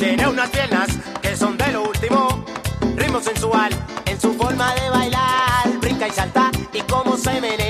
Tiene unas piernas que son de lo último, ritmo sensual en su forma de bailar, brinca y salta y como se menea.